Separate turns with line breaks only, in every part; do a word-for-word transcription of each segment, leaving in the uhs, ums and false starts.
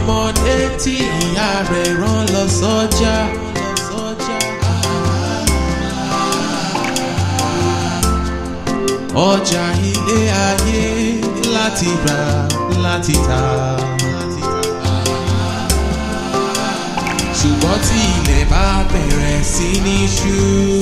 ọmọdé tí ìyá rẹ̀ rán lọ sọ́jà. Ọjà ilé ayé láti rà láti tà. Ṣùgbọ́n tí ilẹ̀ bá bẹ̀rẹ̀ sí ní ṣú,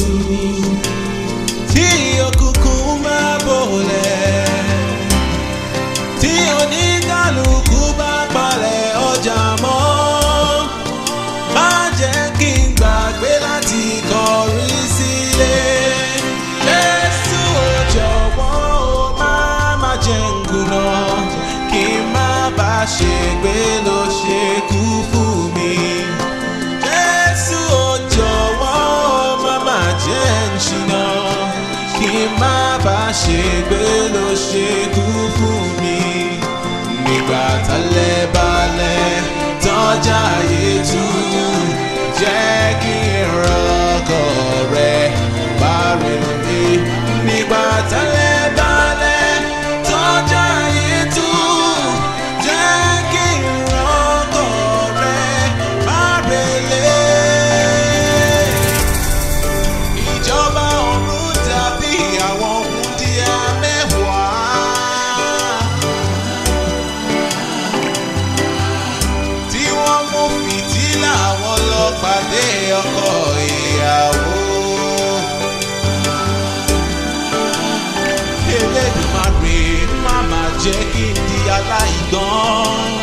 tí òkùnkùn máa bolẹ̀, tí oníkálukú bá palẹ̀ ọjà mọ́, má jẹ́ kí n gbàgbé láti kọrí sílé. Jésù ò jọ̀wọ́ o, má má jẹ́ n kùnà, kí n má bá ṣègbé ló ṣe kú fún mi. Jésù ò jọ̀wọ́ o, má má jẹ́ n ṣìnà, kí n má bá ṣègbé ló ṣe kú fún mi. Nígbà tálẹ̀ balẹ̀ tọ́jà ayé tú, jẹ́ kí n rọ́kọ̀ rẹ̀ bá rẹ̀ mi. Nígbà tálẹ̀ balẹ̀ tọ́jà ayé tú, jẹ́ kí n rọ́kọ̀ rẹ̀ bá rẹ̀ lé. Ìjọba ọ̀run dàbí àwọn wúndíá mẹ́wàá, tí wọ́n mú fìtílà wọn lọ pàdé ọkọ ìyàwó. Elédùmarè má mà jẹ́ kí n di aláìgbọ́n.